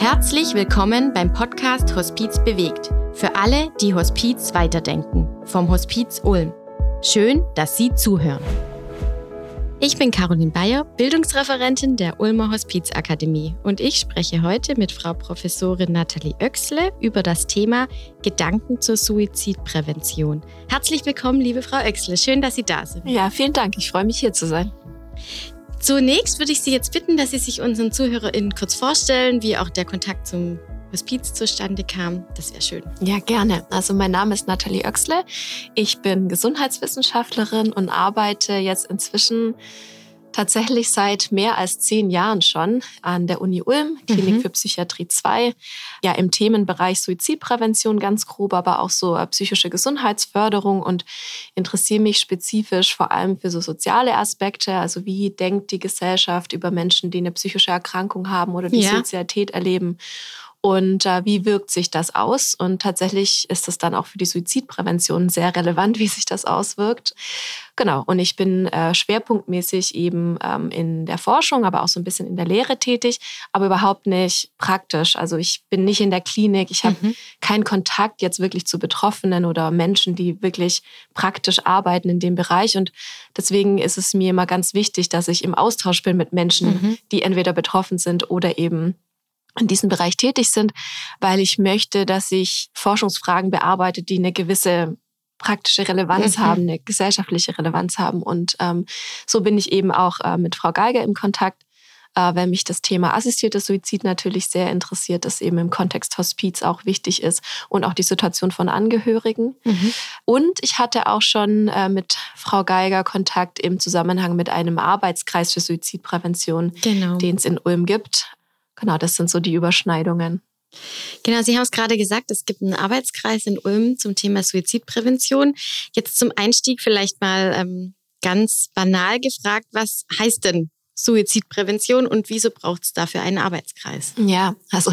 Herzlich willkommen beim Podcast Hospiz bewegt. Für alle, die Hospiz weiterdenken. Vom Hospiz Ulm. Schön, dass Sie zuhören. Ich bin Caroline Bayer, Bildungsreferentin der Ulmer Hospizakademie und ich spreche heute mit Frau Professorin Nathalie Oechsle über das Thema Gedanken zur Suizidprävention. Herzlich willkommen, liebe Frau Oechsle. Schön, dass Sie da sind. Ja, vielen Dank. Ich freue mich, hier zu sein. Zunächst würde ich Sie jetzt bitten, dass Sie sich unseren ZuhörerInnen kurz vorstellen, wie auch der Kontakt zum Hospiz zustande kam. Das wäre schön. Ja, gerne. Also mein Name ist Nathalie Oechsle. Ich bin Gesundheitswissenschaftlerin und arbeite jetzt inzwischen tatsächlich seit mehr als 10 Jahren schon an der Uni Ulm, Klinik für Psychiatrie 2, ja im Themenbereich Suizidprävention ganz grob, aber auch so psychische Gesundheitsförderung und interessiere mich spezifisch vor allem für so soziale Aspekte, also wie denkt die Gesellschaft über Menschen, die eine psychische Erkrankung haben oder die Suizidalität erleben. Und wie wirkt sich das aus? Und tatsächlich ist es dann auch für die Suizidprävention sehr relevant, wie sich das auswirkt. Genau, und ich bin schwerpunktmäßig eben in der Forschung, aber auch so ein bisschen in der Lehre tätig, aber überhaupt nicht praktisch. Also ich bin nicht in der Klinik, ich habe keinen Kontakt jetzt wirklich zu Betroffenen oder Menschen, die wirklich praktisch arbeiten in dem Bereich. Und deswegen ist es mir immer ganz wichtig, dass ich im Austausch bin mit Menschen, die entweder betroffen sind oder eben in diesem Bereich tätig sind, weil ich möchte, dass sich Forschungsfragen bearbeitet, die eine gewisse praktische Relevanz haben, eine gesellschaftliche Relevanz haben. Und so bin ich eben auch mit Frau Geiger im Kontakt, weil mich das Thema assistiertes Suizid natürlich sehr interessiert, das eben im Kontext Hospiz auch wichtig ist und auch die Situation von Angehörigen. Und ich hatte auch schon mit Frau Geiger Kontakt im Zusammenhang mit einem Arbeitskreis für Suizidprävention, den es in Ulm gibt. Genau, das sind so die Überschneidungen. Genau, Sie haben es gerade gesagt, es gibt einen Arbeitskreis in Ulm zum Thema Suizidprävention. Jetzt zum Einstieg vielleicht mal ganz banal gefragt, was heißt denn Suizidprävention und wieso braucht es dafür einen Arbeitskreis? Ja, also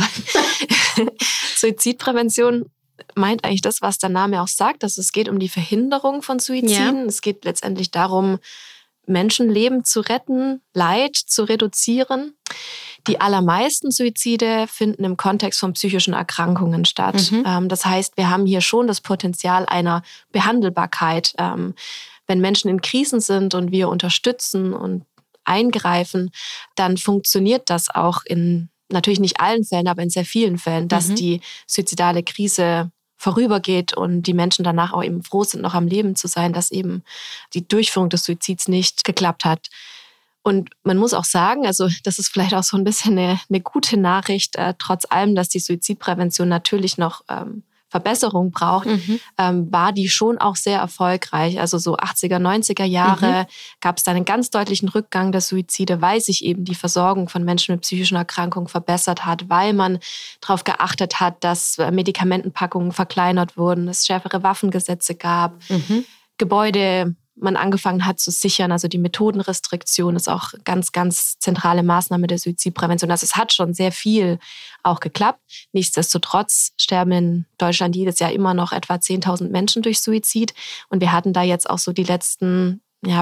Suizidprävention meint eigentlich das, was der Name auch sagt. Also es geht um die Verhinderung von Suiziden. Ja. Es geht letztendlich darum, Menschenleben zu retten, Leid zu reduzieren. Die allermeisten Suizide finden im Kontext von psychischen Erkrankungen statt. Das heißt, wir haben hier schon das Potenzial einer Behandelbarkeit. Wenn Menschen in Krisen sind und wir unterstützen und eingreifen, dann funktioniert das auch in natürlich nicht allen Fällen, aber in sehr vielen Fällen, dass die suizidale Krise vorübergeht und die Menschen danach auch eben froh sind, noch am Leben zu sein, dass eben die Durchführung des Suizids nicht geklappt hat. Und man muss auch sagen, also das ist vielleicht auch so ein bisschen eine gute Nachricht, trotz allem, dass die Suizidprävention natürlich noch Verbesserung braucht, war die schon auch sehr erfolgreich. Also so 80er, 90er Jahre gab es da einen ganz deutlichen Rückgang der Suizide, weil sich eben die Versorgung von Menschen mit psychischen Erkrankungen verbessert hat, weil man darauf geachtet hat, dass Medikamentenpackungen verkleinert wurden, es schärfere Waffengesetze gab, Gebäude man angefangen hat zu sichern. Also die Methodenrestriktion ist auch ganz, ganz zentrale Maßnahme der Suizidprävention. Also es hat schon sehr viel auch geklappt. Nichtsdestotrotz sterben in Deutschland jedes Jahr immer noch etwa 10.000 Menschen durch Suizid. Und wir hatten da jetzt auch so die letzten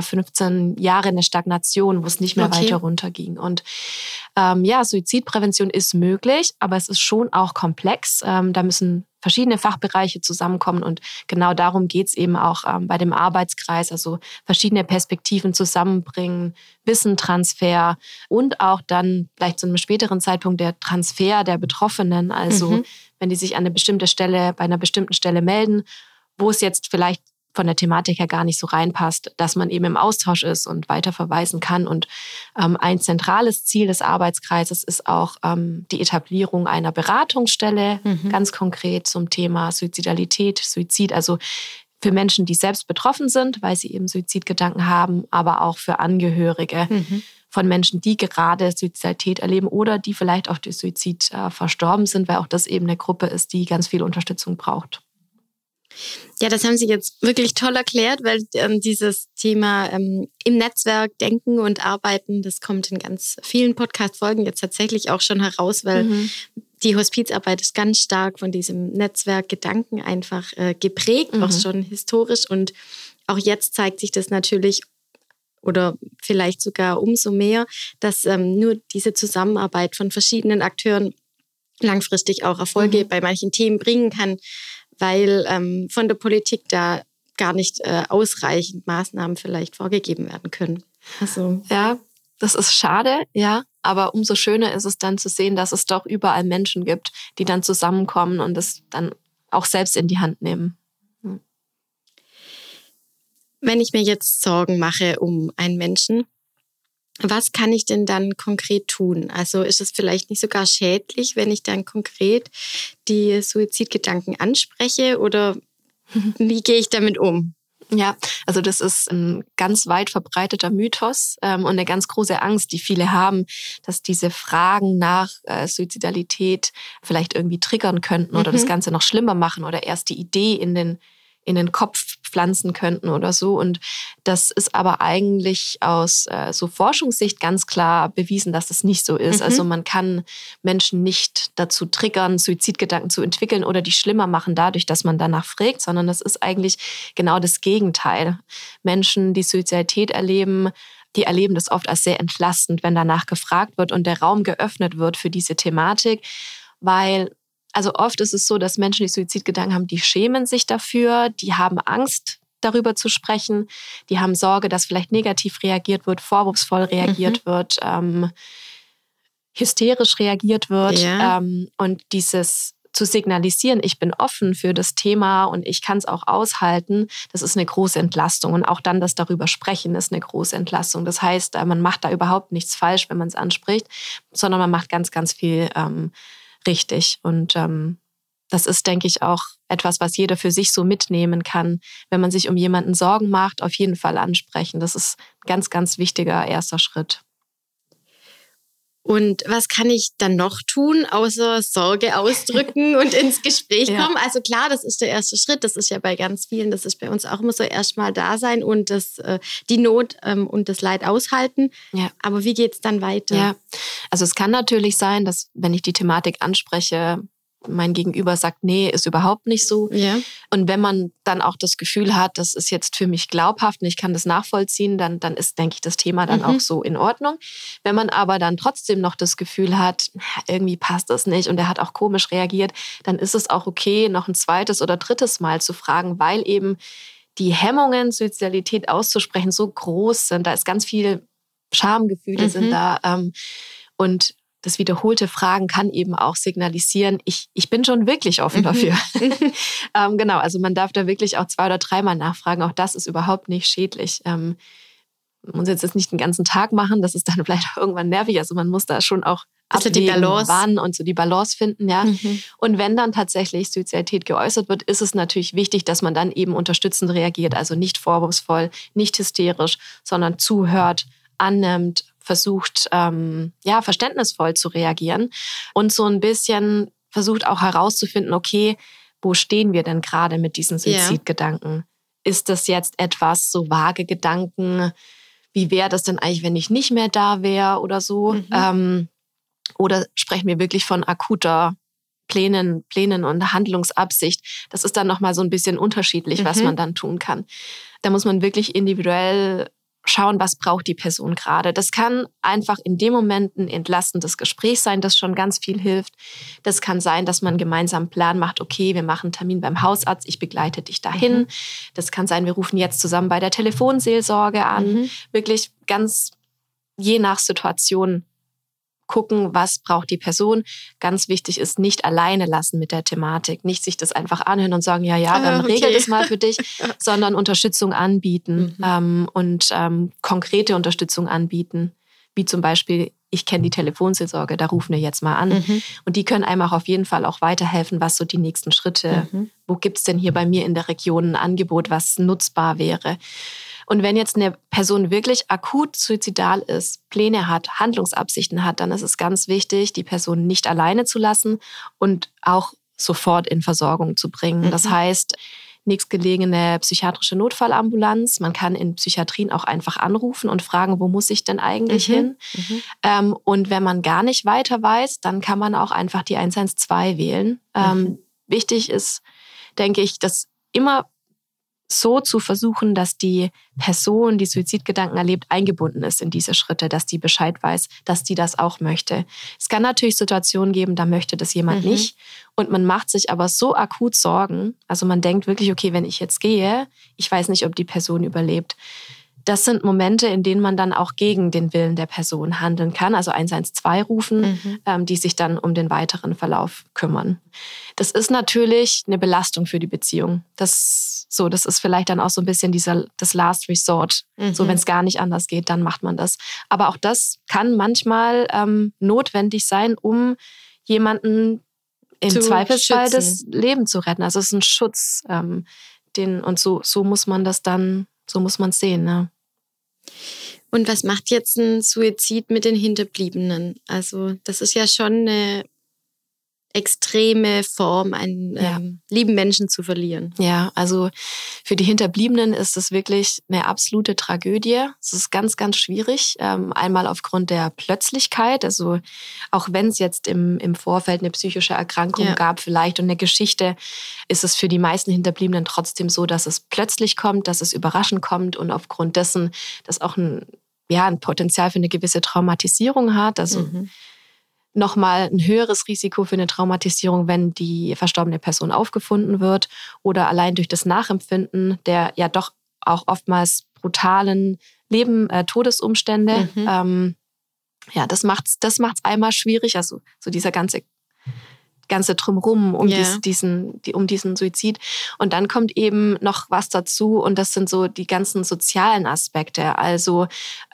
15 Jahre eine Stagnation, wo es nicht mehr weiter runterging. Und Suizidprävention ist möglich, aber es ist schon auch komplex. Da müssen verschiedene Fachbereiche zusammenkommen und genau darum geht es eben auch bei dem Arbeitskreis, also verschiedene Perspektiven zusammenbringen, Wissentransfer und auch dann vielleicht zu einem späteren Zeitpunkt der Transfer der Betroffenen, also wenn die sich an eine bestimmte Stelle, bei einer bestimmten Stelle melden, wo es jetzt vielleicht von der Thematik her gar nicht so reinpasst, dass man eben im Austausch ist und weiterverweisen kann. Und ein zentrales Ziel des Arbeitskreises ist auch die Etablierung einer Beratungsstelle, ganz konkret zum Thema Suizidalität, Suizid, also für Menschen, die selbst betroffen sind, weil sie eben Suizidgedanken haben, aber auch für Angehörige von Menschen, die gerade Suizidalität erleben oder die vielleicht auch durch Suizid verstorben sind, weil auch das eben eine Gruppe ist, die ganz viel Unterstützung braucht. Ja, das haben Sie jetzt wirklich toll erklärt, weil dieses Thema im Netzwerk denken und arbeiten, das kommt in ganz vielen Podcast-Folgen jetzt tatsächlich auch schon heraus, weil die Hospizarbeit ist ganz stark von diesem Netzwerkgedanken einfach geprägt, auch schon historisch. Und auch jetzt zeigt sich das natürlich oder vielleicht sogar umso mehr, dass nur diese Zusammenarbeit von verschiedenen Akteuren langfristig auch Erfolge bei manchen Themen bringen kann, weil von der Politik da gar nicht ausreichend Maßnahmen vielleicht vorgegeben werden können. Also ja, das ist schade, ja, aber umso schöner ist es dann zu sehen, dass es doch überall Menschen gibt, die dann zusammenkommen und es dann auch selbst in die Hand nehmen. Wenn ich mir jetzt Sorgen mache um einen Menschen, was kann ich denn dann konkret tun? Also ist es vielleicht nicht sogar schädlich, wenn ich dann konkret die Suizidgedanken anspreche oder wie gehe ich damit um? Ja, also das ist ein ganz weit verbreiteter Mythos und eine ganz große Angst, die viele haben, dass diese Fragen nach Suizidalität vielleicht irgendwie triggern könnten oder das Ganze noch schlimmer machen oder erst die Idee in den Kopf pflanzen könnten oder so. Und das ist aber eigentlich aus so Forschungssicht ganz klar bewiesen, dass das nicht so ist. Also man kann Menschen nicht dazu triggern, Suizidgedanken zu entwickeln oder die schlimmer machen dadurch, dass man danach fragt, sondern das ist eigentlich genau das Gegenteil. Menschen, die Suizidalität erleben, die erleben das oft als sehr entlastend, wenn danach gefragt wird und der Raum geöffnet wird für diese Thematik, weil also oft ist es so, dass Menschen, die Suizidgedanken haben, die schämen sich dafür, die haben Angst, darüber zu sprechen, die haben Sorge, dass vielleicht negativ reagiert wird, vorwurfsvoll reagiert wird, hysterisch reagiert wird. Ja. Und dieses zu signalisieren, ich bin offen für das Thema und ich kann es auch aushalten, das ist eine große Entlastung. Und auch dann das darüber sprechen ist eine große Entlastung. Das heißt, man macht da überhaupt nichts falsch, wenn man es anspricht, sondern man macht ganz, ganz viel richtig. Und das ist, denke ich, auch etwas, was jeder für sich so mitnehmen kann. Wenn man sich um jemanden Sorgen macht, auf jeden Fall ansprechen. Das ist ein ganz, ganz wichtiger erster Schritt. Und was kann ich dann noch tun, außer Sorge ausdrücken und ins Gespräch kommen? Also klar, das ist der erste Schritt. Das ist ja bei ganz vielen, das ist bei uns auch immer so, erstmal da sein und die Not und das Leid aushalten. Ja. Aber wie geht's dann weiter? Ja, also es kann natürlich sein, dass, wenn ich die Thematik anspreche, mein Gegenüber sagt, nee, ist überhaupt nicht so. Ja. Und wenn man dann auch das Gefühl hat, das ist jetzt für mich glaubhaft und ich kann das nachvollziehen, dann ist, denke ich, das Thema dann auch so in Ordnung. Wenn man aber dann trotzdem noch das Gefühl hat, irgendwie passt das nicht und er hat auch komisch reagiert, dann ist es auch okay, noch ein zweites oder drittes Mal zu fragen, weil eben die Hemmungen, Suizidalität auszusprechen, so groß sind. Da ist ganz viel Schamgefühle sind da. Und das wiederholte Fragen kann eben auch signalisieren, ich bin schon wirklich offen dafür. Genau, also man darf da wirklich auch 2- oder 3-mal nachfragen. Auch das ist überhaupt nicht schädlich. Man muss jetzt nicht den ganzen Tag machen, das ist dann vielleicht auch irgendwann nervig. Also man muss da schon auch abwägen, wann und so die Balance finden. Ja. Und wenn dann tatsächlich Suizidalität geäußert wird, ist es natürlich wichtig, dass man dann eben unterstützend reagiert. Also nicht vorwurfsvoll, nicht hysterisch, sondern zuhört, annimmt, versucht, verständnisvoll zu reagieren und so ein bisschen versucht auch herauszufinden, okay, wo stehen wir denn gerade mit diesen Suizidgedanken? Ja. Ist das jetzt etwas, so vage Gedanken, wie wäre das denn eigentlich, wenn ich nicht mehr da wäre oder so? Oder sprechen wir wirklich von akuter Plänen und Handlungsabsicht? Das ist dann nochmal so ein bisschen unterschiedlich, was man dann tun kann. Da muss man wirklich individuell schauen, was braucht die Person gerade. Das kann einfach in dem Moment ein entlastendes Gespräch sein, das schon ganz viel hilft. Das kann sein, dass man gemeinsam einen Plan macht, okay, wir machen einen Termin beim Hausarzt, ich begleite dich dahin. Das kann sein, wir rufen jetzt zusammen bei der Telefonseelsorge an. Wirklich ganz je nach Situation gucken, was braucht die Person. Ganz wichtig ist, nicht alleine lassen mit der Thematik. Nicht sich das einfach anhören und sagen, dann regel das mal für dich, sondern Unterstützung anbieten und konkrete Unterstützung anbieten. Wie zum Beispiel, ich kenne die Telefonseelsorge, da rufen wir jetzt mal an. Und die können einem auch auf jeden Fall auch weiterhelfen, was so die nächsten Schritte, wo gibt es denn hier bei mir in der Region ein Angebot, was nutzbar wäre. Und wenn jetzt eine Person wirklich akut suizidal ist, Pläne hat, Handlungsabsichten hat, dann ist es ganz wichtig, die Person nicht alleine zu lassen und auch sofort in Versorgung zu bringen. Das heißt, nächstgelegene psychiatrische Notfallambulanz. Man kann in Psychiatrien auch einfach anrufen und fragen, wo muss ich denn eigentlich hin? Und wenn man gar nicht weiter weiß, dann kann man auch einfach die 112 wählen. Wichtig ist, denke ich, dass immer so zu versuchen, dass die Person, die Suizidgedanken erlebt, eingebunden ist in diese Schritte, dass die Bescheid weiß, dass die das auch möchte. Es kann natürlich Situationen geben, da möchte das jemand nicht. Und man macht sich aber so akut Sorgen. Also man denkt wirklich, okay, wenn ich jetzt gehe, ich weiß nicht, ob die Person überlebt. Das sind Momente, in denen man dann auch gegen den Willen der Person handeln kann, also 112 rufen, die sich dann um den weiteren Verlauf kümmern. Das ist natürlich eine Belastung für die Beziehung. Das ist vielleicht dann auch so ein bisschen das Last Resort. So, wenn es gar nicht anders geht, dann macht man das. Aber auch das kann manchmal notwendig sein, um jemanden im Zweifelsfall das Leben zu retten. Also es ist ein Schutz, und so muss man das dann. So muss man es sehen, ne? Und was macht jetzt ein Suizid mit den Hinterbliebenen? Also das ist ja schon eine extreme Form, einen lieben Menschen zu verlieren. Ja, also für die Hinterbliebenen ist es wirklich eine absolute Tragödie. Es ist ganz, ganz schwierig. Einmal aufgrund der Plötzlichkeit, also auch wenn es jetzt im Vorfeld eine psychische Erkrankung gab vielleicht und eine Geschichte, ist es für die meisten Hinterbliebenen trotzdem so, dass es plötzlich kommt, dass es überraschend kommt und aufgrund dessen, dass auch ein Potenzial für eine gewisse Traumatisierung hat. Also nochmal ein höheres Risiko für eine Traumatisierung, wenn die verstorbene Person aufgefunden wird oder allein durch das Nachempfinden der ja doch auch oftmals brutalen Todesumstände. Das macht's einmal schwierig, also so dieser ganze Drumherum um diesen Suizid. Und dann kommt eben noch was dazu und das sind so die ganzen sozialen Aspekte. Also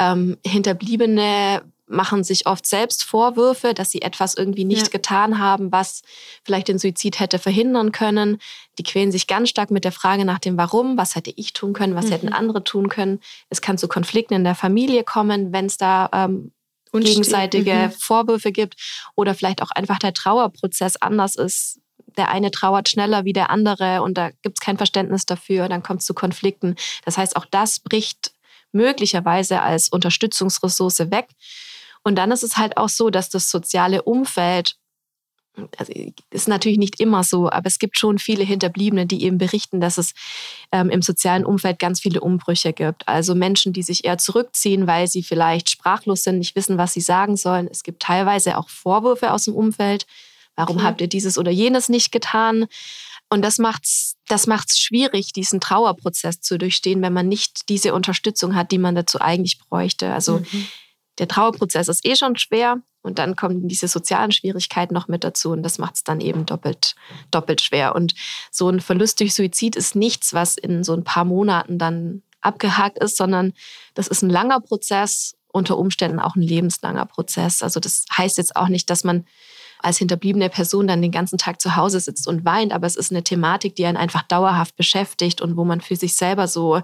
Hinterbliebene machen sich oft selbst Vorwürfe, dass sie etwas irgendwie nicht getan haben, was vielleicht den Suizid hätte verhindern können. Die quälen sich ganz stark mit der Frage nach dem Warum, was hätte ich tun können, was hätten andere tun können. Es kann zu Konflikten in der Familie kommen, wenn es da gegenseitige Vorwürfe gibt oder vielleicht auch einfach der Trauerprozess anders ist. Der eine trauert schneller wie der andere und da gibt es kein Verständnis dafür, dann kommt es zu Konflikten. Das heißt, auch das bricht möglicherweise als Unterstützungsressource weg. Und dann ist es halt auch so, dass das soziale Umfeld, also ist natürlich nicht immer so, aber es gibt schon viele Hinterbliebene, die eben berichten, dass es im sozialen Umfeld ganz viele Umbrüche gibt. Also Menschen, die sich eher zurückziehen, weil sie vielleicht sprachlos sind, nicht wissen, was sie sagen sollen. Es gibt teilweise auch Vorwürfe aus dem Umfeld. Warum habt ihr dieses oder jenes nicht getan? Und das macht's schwierig, diesen Trauerprozess zu durchstehen, wenn man nicht diese Unterstützung hat, die man dazu eigentlich bräuchte. Also der Trauerprozess ist schon schwer und dann kommen diese sozialen Schwierigkeiten noch mit dazu und das macht es dann eben doppelt schwer. Und so ein Verlust durch Suizid ist nichts, was in so ein paar Monaten dann abgehakt ist, sondern das ist ein langer Prozess, unter Umständen auch ein lebenslanger Prozess. Also das heißt jetzt auch nicht, dass man als hinterbliebene Person dann den ganzen Tag zu Hause sitzt und weint, aber es ist eine Thematik, die einen einfach dauerhaft beschäftigt und wo man für sich selber so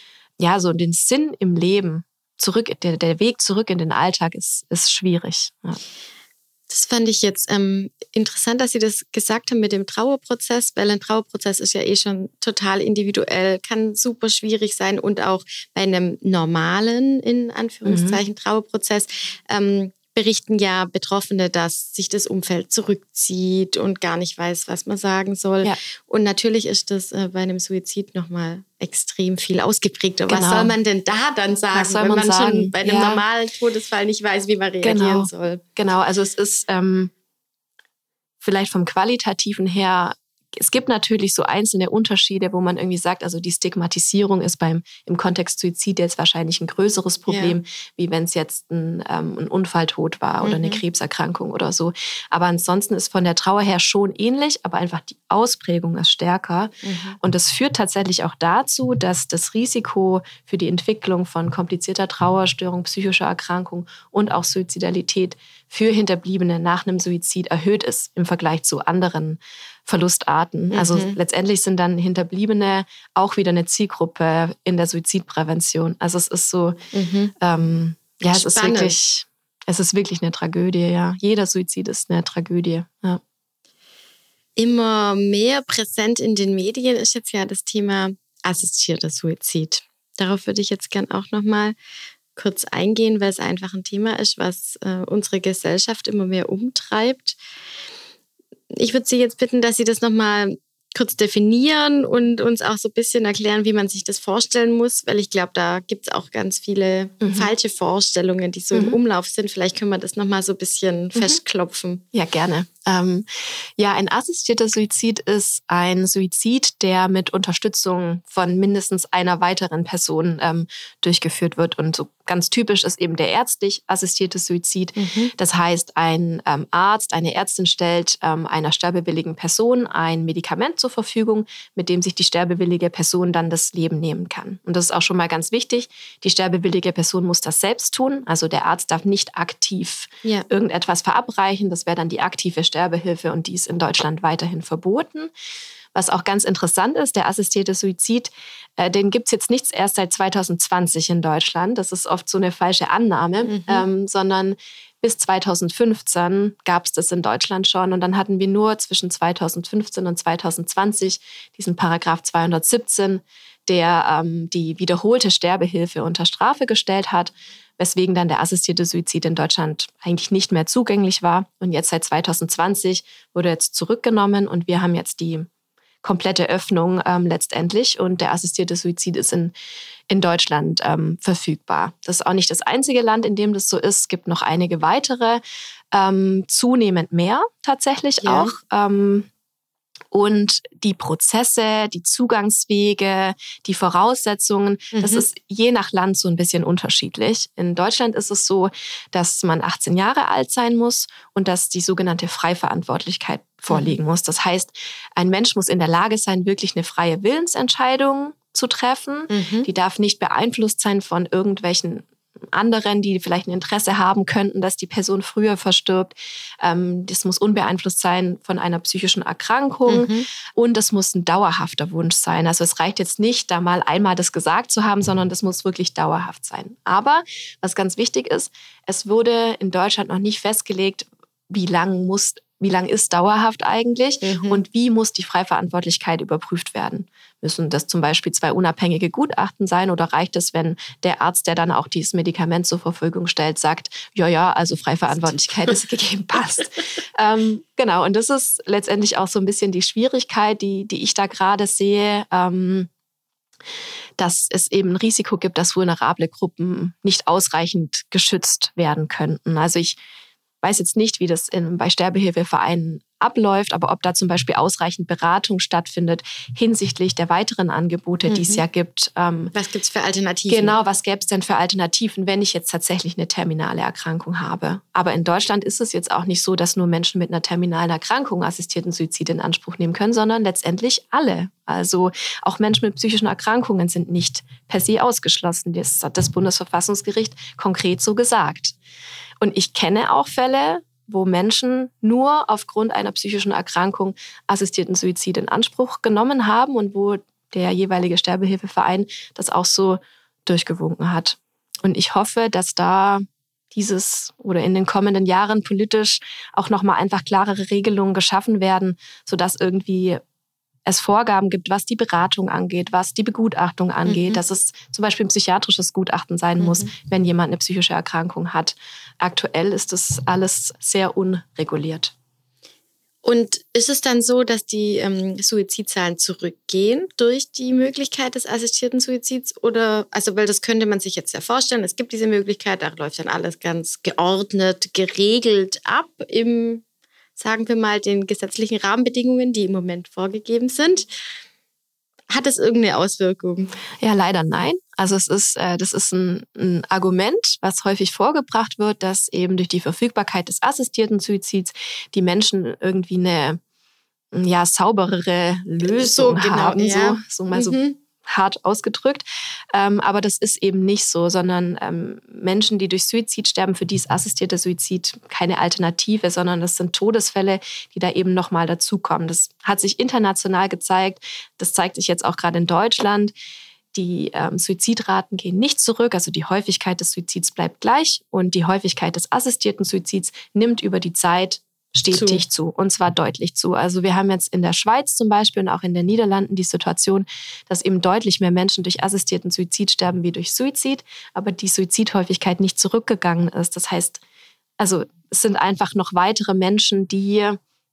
den Sinn im Leben der Weg zurück in den Alltag ist schwierig. Ja. Das fand ich jetzt interessant, dass Sie das gesagt haben mit dem Trauerprozess, weil ein Trauerprozess ist ja schon total individuell, kann super schwierig sein und auch bei einem normalen, in Anführungszeichen, Trauerprozess berichten ja Betroffene, dass sich das Umfeld zurückzieht und gar nicht weiß, was man sagen soll. Ja. Und natürlich ist das bei einem Suizid nochmal extrem viel ausgeprägter. Genau. Was soll man denn da dann sagen, wenn man schon bei einem normalen Todesfall nicht weiß, wie man reagieren soll? Genau, also es ist vielleicht vom Qualitativen her, es gibt natürlich so einzelne Unterschiede, wo man irgendwie sagt, also die Stigmatisierung ist im Kontext Suizid jetzt wahrscheinlich ein größeres Problem, wie wenn es jetzt ein Unfalltod war oder eine Krebserkrankung oder so. Aber ansonsten ist von der Trauer her schon ähnlich, aber einfach die Ausprägung ist stärker. Und das führt tatsächlich auch dazu, dass das Risiko für die Entwicklung von komplizierter Trauerstörung, psychischer Erkrankung und auch Suizidalität für Hinterbliebene nach einem Suizid erhöht ist im Vergleich zu anderen Verlustarten. Also letztendlich sind dann Hinterbliebene auch wieder eine Zielgruppe in der Suizidprävention. Also es ist so, es ist wirklich eine Tragödie, ja. Jeder Suizid ist eine Tragödie, ja. Immer mehr präsent in den Medien ist jetzt ja das Thema assistierter Suizid. Darauf würde ich jetzt gern auch nochmal kurz eingehen, weil es einfach ein Thema ist, was unsere Gesellschaft immer mehr umtreibt. Ich würde Sie jetzt bitten, dass Sie das nochmal kurz definieren und uns auch so ein bisschen erklären, wie man sich das vorstellen muss? Weil ich glaube, da gibt es auch ganz viele falsche Vorstellungen, die so im Umlauf sind. Vielleicht können wir das nochmal so ein bisschen festklopfen. Ja, gerne. Ein assistierter Suizid ist ein Suizid, der mit Unterstützung von mindestens einer weiteren Person durchgeführt wird. Und so ganz typisch ist eben der ärztlich assistierte Suizid. Das heißt, ein Arzt, eine Ärztin stellt einer sterbewilligen Person ein Medikament zur Verfügung, mit dem sich die sterbewillige Person dann das Leben nehmen kann. Und das ist auch schon mal ganz wichtig. Die sterbewillige Person muss das selbst tun. Also der Arzt darf nicht aktiv irgendetwas verabreichen. Das wäre dann die aktive Sterbehilfe und die ist in Deutschland weiterhin verboten. Was auch ganz interessant ist, der assistierte Suizid, den gibt es jetzt nicht erst seit 2020 in Deutschland. Das ist oft so eine falsche Annahme, sondern bis 2015 gab es das in Deutschland schon. Und dann hatten wir nur zwischen 2015 und 2020 diesen Paragraph 217, der die wiederholte Sterbehilfe unter Strafe gestellt hat, weswegen dann der assistierte Suizid in Deutschland eigentlich nicht mehr zugänglich war. Und jetzt seit 2020 wurde jetzt zurückgenommen und wir haben jetzt die komplette Öffnung letztendlich und der assistierte Suizid ist in Deutschland verfügbar. Das ist auch nicht das einzige Land, in dem das so ist. Es gibt noch einige weitere, zunehmend mehr tatsächlich auch. Und die Prozesse, die Zugangswege, die Voraussetzungen, das ist je nach Land so ein bisschen unterschiedlich. In Deutschland ist es so, dass man 18 Jahre alt sein muss und dass die sogenannte Freiverantwortlichkeit vorliegen muss. Das heißt, ein Mensch muss in der Lage sein, wirklich eine freie Willensentscheidung zu treffen. Die darf nicht beeinflusst sein von irgendwelchen anderen, die vielleicht ein Interesse haben könnten, dass die Person früher verstirbt. Das muss unbeeinflusst sein von einer psychischen Erkrankung und das muss ein dauerhafter Wunsch sein. Also es reicht jetzt nicht, da mal einmal das gesagt zu haben, sondern das muss wirklich dauerhaft sein. Aber was ganz wichtig ist, es wurde in Deutschland noch nicht festgelegt, wie lang ist dauerhaft eigentlich und wie muss die Freiverantwortlichkeit überprüft werden? Müssen das zum Beispiel 2 unabhängige Gutachten sein oder reicht es, wenn der Arzt, der dann auch dieses Medikament zur Verfügung stellt, sagt, also Freiverantwortlichkeit ist gegeben, passt. Genau, und das ist letztendlich auch so ein bisschen die Schwierigkeit, die ich da gerade sehe, dass es eben ein Risiko gibt, dass vulnerable Gruppen nicht ausreichend geschützt werden könnten. Also ich weiß jetzt nicht, wie das bei Sterbehilfevereinen abläuft, aber ob da zum Beispiel ausreichend Beratung stattfindet hinsichtlich der weiteren Angebote, die es ja gibt. Was gibt es für Alternativen? Genau, was gäbe es denn für Alternativen, wenn ich jetzt tatsächlich eine terminale Erkrankung habe? Aber in Deutschland ist es jetzt auch nicht so, dass nur Menschen mit einer terminalen Erkrankung assistierten Suizid in Anspruch nehmen können, sondern letztendlich alle. Also auch Menschen mit psychischen Erkrankungen sind nicht per se ausgeschlossen. Das hat das Bundesverfassungsgericht konkret so gesagt. Und ich kenne auch Fälle, wo Menschen nur aufgrund einer psychischen Erkrankung assistierten Suizid in Anspruch genommen haben und wo der jeweilige Sterbehilfeverein das auch so durchgewunken hat. Und ich hoffe, dass da dieses oder in den kommenden Jahren politisch auch nochmal einfach klarere Regelungen geschaffen werden, sodass irgendwie es Vorgaben gibt, was die Beratung angeht, was die Begutachtung angeht, dass es zum Beispiel ein psychiatrisches Gutachten sein muss, wenn jemand eine psychische Erkrankung hat. Aktuell ist das alles sehr unreguliert. Und ist es dann so, dass die Suizidzahlen zurückgehen durch die Möglichkeit des assistierten Suizids? Oder, weil das könnte man sich jetzt ja vorstellen, es gibt diese Möglichkeit, da läuft dann alles ganz geordnet, geregelt ab im, sagen wir mal, den gesetzlichen Rahmenbedingungen, die im Moment vorgegeben sind. Hat das irgendeine Auswirkung? Ja, leider nein. Also das ist ein Argument, was häufig vorgebracht wird, dass eben durch die Verfügbarkeit des assistierten Suizids die Menschen irgendwie eine sauberere Lösung haben, ja. so hart ausgedrückt. Aber das ist eben nicht so, sondern Menschen, die durch Suizid sterben, für die ist assistierter Suizid keine Alternative, sondern das sind Todesfälle, die da eben nochmal dazukommen. Das hat sich international gezeigt, das zeigt sich jetzt auch gerade in Deutschland. Die Suizidraten gehen nicht zurück, also die Häufigkeit des Suizids bleibt gleich und die Häufigkeit des assistierten Suizids nimmt über die Zeit stetig zu, und zwar deutlich zu. Also wir haben jetzt in der Schweiz zum Beispiel und auch in den Niederlanden die Situation, dass eben deutlich mehr Menschen durch assistierten Suizid sterben wie durch Suizid, aber die Suizidhäufigkeit nicht zurückgegangen ist. Das heißt, also es sind einfach noch weitere Menschen, die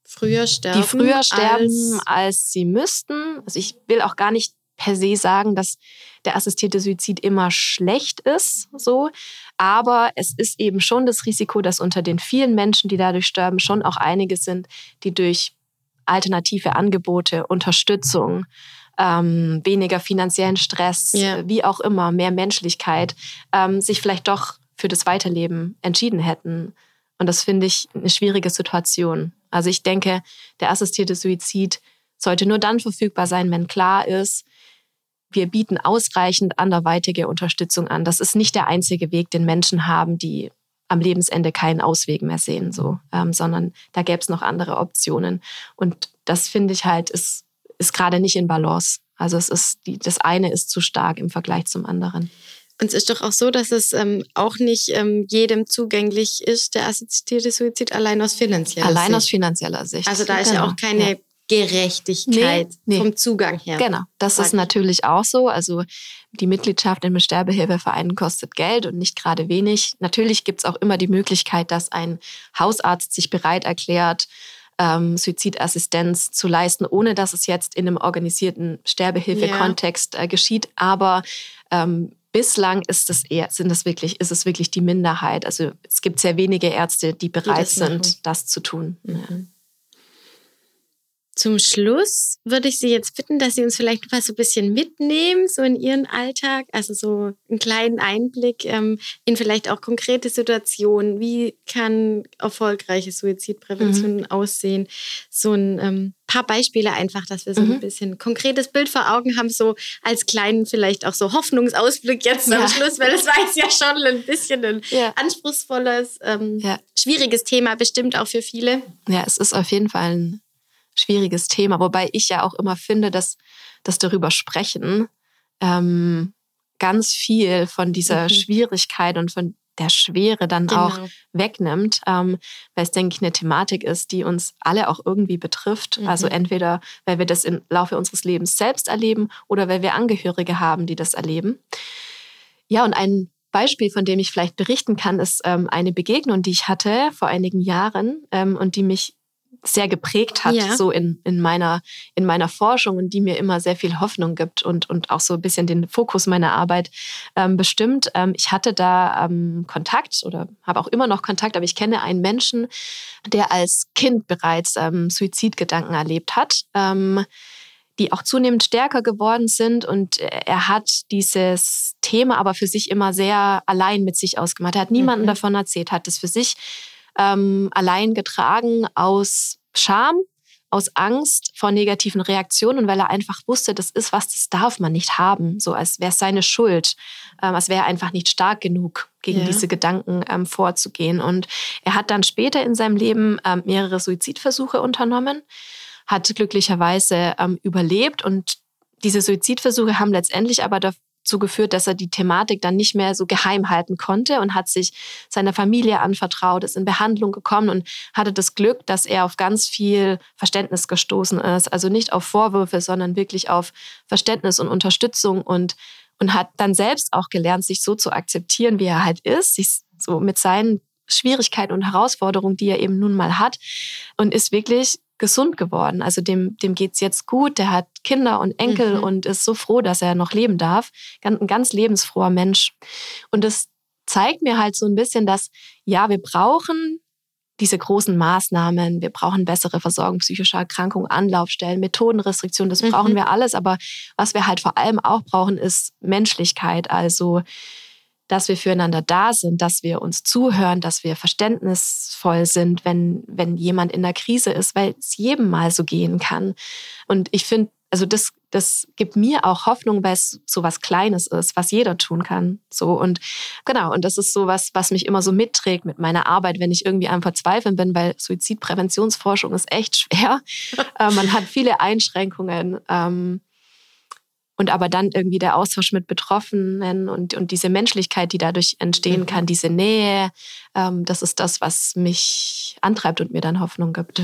früher sterben, als sie müssten. Also ich will auch gar nicht per se sagen, dass der assistierte Suizid immer schlecht ist, so. Aber es ist eben schon das Risiko, dass unter den vielen Menschen, die dadurch sterben, schon auch einige sind, die durch alternative Angebote, Unterstützung, weniger finanziellen Stress, wie auch immer, mehr Menschlichkeit, sich vielleicht doch für das Weiterleben entschieden hätten. Und das finde ich eine schwierige Situation. Also ich denke, der assistierte Suizid sollte nur dann verfügbar sein, wenn klar ist, wir bieten ausreichend anderweitige Unterstützung an. Das ist nicht der einzige Weg, den Menschen haben, die am Lebensende keinen Ausweg mehr sehen, sondern da gäbe es noch andere Optionen. Und das finde ich halt, ist gerade nicht in Balance. Also das eine ist zu stark im Vergleich zum anderen. Und es ist doch auch so, dass es auch nicht jedem zugänglich ist, der assistierte Suizid, allein aus finanzieller Sicht. Also da ist ja auch keine Gerechtigkeit vom Zugang her. Genau, das ist natürlich auch so. Also die Mitgliedschaft in Sterbehilfevereinen kostet Geld und nicht gerade wenig. Natürlich gibt es auch immer die Möglichkeit, dass ein Hausarzt sich bereit erklärt, Suizidassistenz zu leisten, ohne dass es jetzt in einem organisierten Sterbehilfe-Kontext geschieht. Aber bislang ist es wirklich die Minderheit. Also es gibt sehr wenige Ärzte, die bereit sind, das zu tun. Mhm. Ja. Zum Schluss würde ich Sie jetzt bitten, dass Sie uns vielleicht mal so ein bisschen mitnehmen, so in Ihren Alltag, also so einen kleinen Einblick in vielleicht auch konkrete Situationen. Wie kann erfolgreiche Suizidprävention aussehen? So ein paar Beispiele einfach, dass wir so ein bisschen konkretes Bild vor Augen haben, so als kleinen vielleicht auch so Hoffnungsausblick jetzt am Schluss, weil es war jetzt ja schon ein bisschen ein anspruchsvolles, schwieriges Thema, bestimmt auch für viele. Ja, es ist auf jeden Fall ein schwieriges Thema, wobei ich ja auch immer finde, dass das darüber sprechen ganz viel von dieser Schwierigkeit und von der Schwere dann auch wegnimmt, weil es, denke ich, eine Thematik ist, die uns alle auch irgendwie betrifft. Also entweder, weil wir das im Laufe unseres Lebens selbst erleben oder weil wir Angehörige haben, die das erleben. Ja, und ein Beispiel, von dem ich vielleicht berichten kann, ist eine Begegnung, die ich hatte vor einigen Jahren und die mich sehr geprägt hat, so in meiner Forschung und die mir immer sehr viel Hoffnung gibt und auch so ein bisschen den Fokus meiner Arbeit bestimmt. Ich hatte da Kontakt oder habe auch immer noch Kontakt, aber ich kenne einen Menschen, der als Kind bereits Suizidgedanken erlebt hat, die auch zunehmend stärker geworden sind, und er hat dieses Thema aber für sich immer sehr allein mit sich ausgemacht. Er hat niemandem davon erzählt, hat es für sich allein getragen aus Scham, aus Angst vor negativen Reaktionen, und weil er einfach wusste, das ist was, das darf man nicht haben, so als wäre es seine Schuld, als wäre er einfach nicht stark genug, gegen diese Gedanken vorzugehen. Und er hat dann später in seinem Leben mehrere Suizidversuche unternommen, hat glücklicherweise überlebt, und diese Suizidversuche haben letztendlich aber dazu geführt, dass er die Thematik dann nicht mehr so geheim halten konnte und hat sich seiner Familie anvertraut, ist in Behandlung gekommen und hatte das Glück, dass er auf ganz viel Verständnis gestoßen ist. Also nicht auf Vorwürfe, sondern wirklich auf Verständnis und Unterstützung, und hat dann selbst auch gelernt, sich so zu akzeptieren, wie er halt ist, sich so mit seinen Schwierigkeiten und Herausforderungen, die er eben nun mal hat, und ist wirklich gesund geworden. Also dem geht's jetzt gut, der hat Kinder und Enkel und ist so froh, dass er noch leben darf. Ein ganz lebensfroher Mensch. Und das zeigt mir halt so ein bisschen, dass wir brauchen diese großen Maßnahmen, wir brauchen bessere Versorgung psychischer Erkrankungen, Anlaufstellen, Methodenrestriktionen, das brauchen wir alles. Aber was wir halt vor allem auch brauchen, ist Menschlichkeit. Also dass wir füreinander da sind, dass wir uns zuhören, dass wir verständnisvoll sind, wenn jemand in der Krise ist, weil es jedem mal so gehen kann. Und ich finde, also das gibt mir auch Hoffnung, weil es so was Kleines ist, was jeder tun kann. So, und genau, und das ist so was mich immer so mitträgt mit meiner Arbeit, wenn ich irgendwie am Verzweifeln bin, weil Suizidpräventionsforschung ist echt schwer. Man hat viele Einschränkungen. Und aber dann irgendwie der Austausch mit Betroffenen und diese Menschlichkeit, die dadurch entstehen kann, diese Nähe, das ist das, was mich antreibt und mir dann Hoffnung gibt.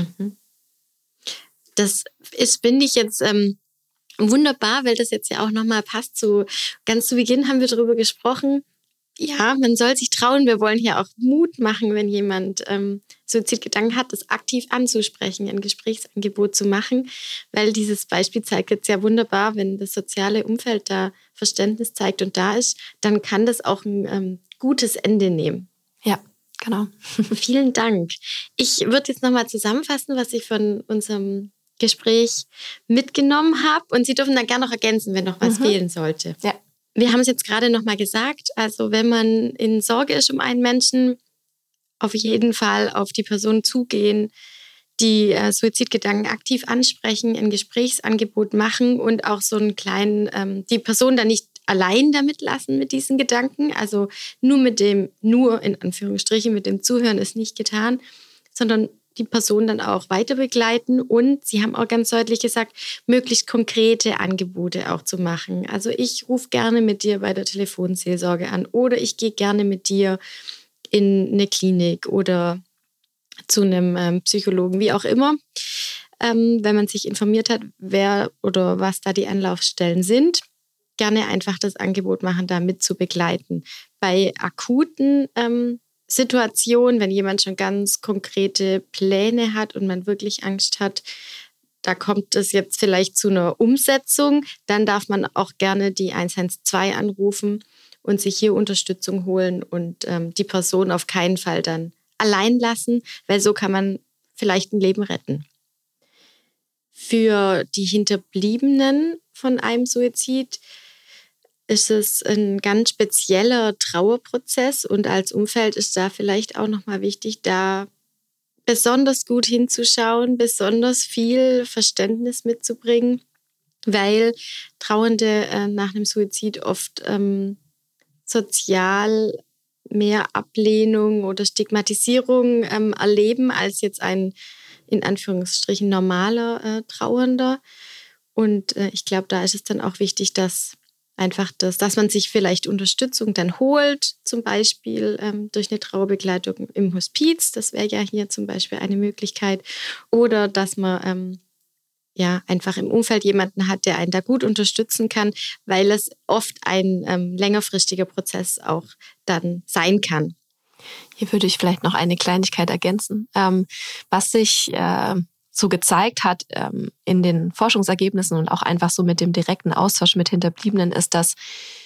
Das finde ich jetzt wunderbar, weil das jetzt ja auch nochmal passt. So ganz zu Beginn haben wir darüber gesprochen, Ja, man soll sich trauen. Wir wollen hier auch Mut machen, wenn jemand Suizidgedanken hat, das aktiv anzusprechen, ein Gesprächsangebot zu machen, weil dieses Beispiel zeigt jetzt ja wunderbar, wenn das soziale Umfeld da Verständnis zeigt und da ist, dann kann das auch ein gutes Ende nehmen. Ja, genau. Vielen Dank. Ich würde jetzt nochmal zusammenfassen, was ich von unserem Gespräch mitgenommen habe und Sie dürfen dann gerne noch ergänzen, wenn noch was fehlen sollte. Ja. Wir haben es jetzt gerade nochmal gesagt, also wenn man in Sorge ist um einen Menschen, auf jeden Fall auf die Person zugehen, die Suizidgedanken aktiv ansprechen, ein Gesprächsangebot machen und auch so einen kleinen, die Person dann nicht allein damit lassen mit diesen Gedanken, also nur in Anführungsstrichen mit dem Zuhören ist nicht getan, sondern die Person dann auch weiter begleiten und Sie haben auch ganz deutlich gesagt, möglichst konkrete Angebote auch zu machen. Also ich rufe gerne mit dir bei der Telefonseelsorge an oder ich gehe gerne mit dir in eine Klinik oder zu einem Psychologen, wie auch immer. Wenn man sich informiert hat, wer oder was da die Anlaufstellen sind, gerne einfach das Angebot machen, da mit zu begleiten. Bei akuten Situation, wenn jemand schon ganz konkrete Pläne hat und man wirklich Angst hat, da kommt es jetzt vielleicht zu einer Umsetzung, dann darf man auch gerne die 112 anrufen und sich hier Unterstützung holen und die Person auf keinen Fall dann allein lassen, weil so kann man vielleicht ein Leben retten. Für die Hinterbliebenen von einem Suizid ist es ein ganz spezieller Trauerprozess und als Umfeld ist da vielleicht auch nochmal wichtig, da besonders gut hinzuschauen, besonders viel Verständnis mitzubringen, weil Trauernde nach einem Suizid oft sozial mehr Ablehnung oder Stigmatisierung erleben als jetzt ein in Anführungsstrichen normaler Trauernder. Und ich glaube, da ist es dann auch wichtig, dass man sich vielleicht Unterstützung dann holt, zum Beispiel durch eine Trauerbegleitung im Hospiz. Das wäre ja hier zum Beispiel eine Möglichkeit. Oder dass man einfach im Umfeld jemanden hat, der einen da gut unterstützen kann, weil es oft ein längerfristiger Prozess auch dann sein kann. Hier würde ich vielleicht noch eine Kleinigkeit ergänzen. Was sich so gezeigt hat in den Forschungsergebnissen und auch einfach so mit dem direkten Austausch mit Hinterbliebenen ist, dass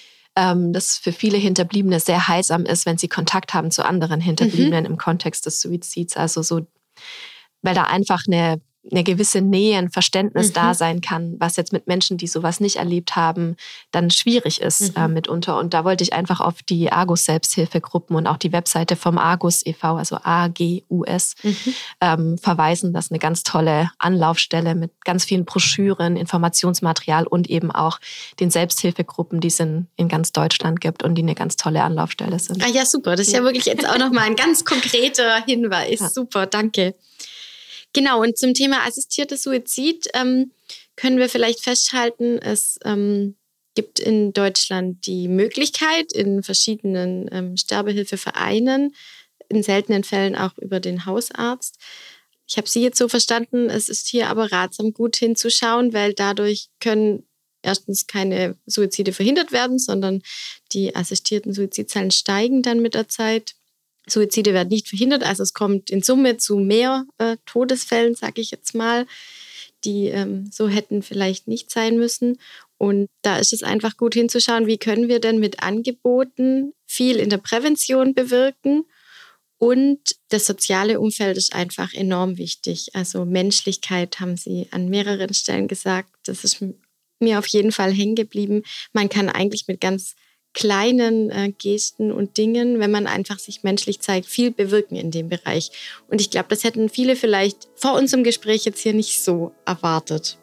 das für viele Hinterbliebene sehr heilsam ist, wenn sie Kontakt haben zu anderen Hinterbliebenen im Kontext des Suizids. Also so, weil da einfach eine gewisse Nähe, ein Verständnis da sein kann, was jetzt mit Menschen, die sowas nicht erlebt haben, dann schwierig ist mitunter. Und da wollte ich einfach auf die Argus-Selbsthilfegruppen und auch die Webseite vom Argus e.V., also AGUS, verweisen. Das ist eine ganz tolle Anlaufstelle mit ganz vielen Broschüren, Informationsmaterial und eben auch den Selbsthilfegruppen, die es in ganz Deutschland gibt und die eine ganz tolle Anlaufstelle sind. Ah ja, super. Das ist ja wirklich jetzt auch nochmal ein ganz konkreter Hinweis. Ja. Super, danke. Genau, und zum Thema assistiertes Suizid können wir vielleicht festhalten, es gibt in Deutschland die Möglichkeit in verschiedenen Sterbehilfevereinen, in seltenen Fällen auch über den Hausarzt. Ich habe Sie jetzt so verstanden, es ist hier aber ratsam, gut hinzuschauen, weil dadurch können erstens keine Suizide verhindert werden, sondern die assistierten Suizidzahlen steigen dann mit der Zeit. Suizide werden nicht verhindert, also es kommt in Summe zu mehr Todesfällen, sage ich jetzt mal, die so hätten vielleicht nicht sein müssen. Und da ist es einfach gut hinzuschauen, wie können wir denn mit Angeboten viel in der Prävention bewirken. Und das soziale Umfeld ist einfach enorm wichtig. Also Menschlichkeit haben Sie an mehreren Stellen gesagt, das ist mir auf jeden Fall hängen geblieben. Man kann eigentlich mit ganz kleinen Gesten und Dingen, wenn man einfach sich menschlich zeigt, viel bewirken in dem Bereich. Und ich glaube, das hätten viele vielleicht vor unserem Gespräch jetzt hier nicht so erwartet.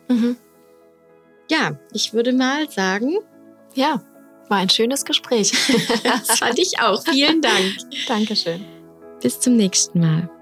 Ja, ich würde mal sagen... Ja, war ein schönes Gespräch. Das fand ich auch. Vielen Dank. Dankeschön. Bis zum nächsten Mal.